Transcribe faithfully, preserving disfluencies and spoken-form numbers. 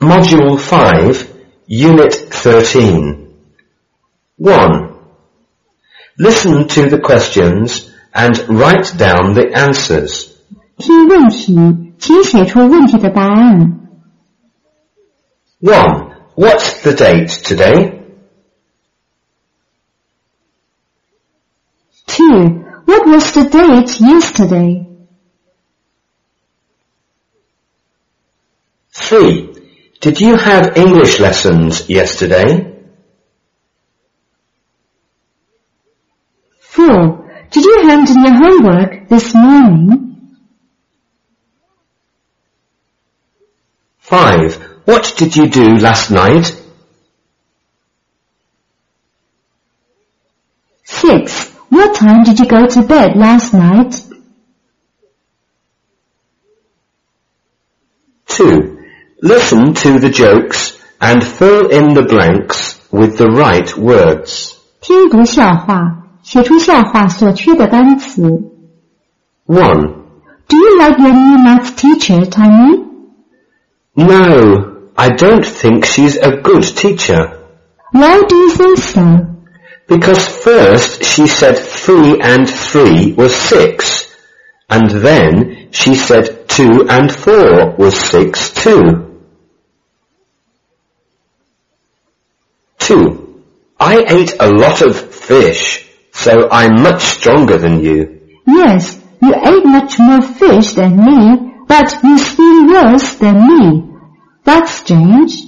Module five, Unit thirteen. one. Listen to the questions and write down the answers. 听问题，请写出问题的答案。 one. What's the date today? two. What was the date yesterday? three. Did you have English lessons yesterday? four. Did you hand in your homework this morning? five. What did you do last night? six. What time did you go to bed last night? two. Listen to the jokes and fill in the blanks with the right words. 听读笑话，写出笑话所缺的单词。 one. Do you like your new math teacher, Tommy? No, I don't think she's a good teacher. Why do you think so? Because first she said three and three was six, and then she said two and four was six too. two. I ate a lot of fish, so I'm much stronger than you. Yes, you ate much more fish than me, but you swim worse than me. That's strange.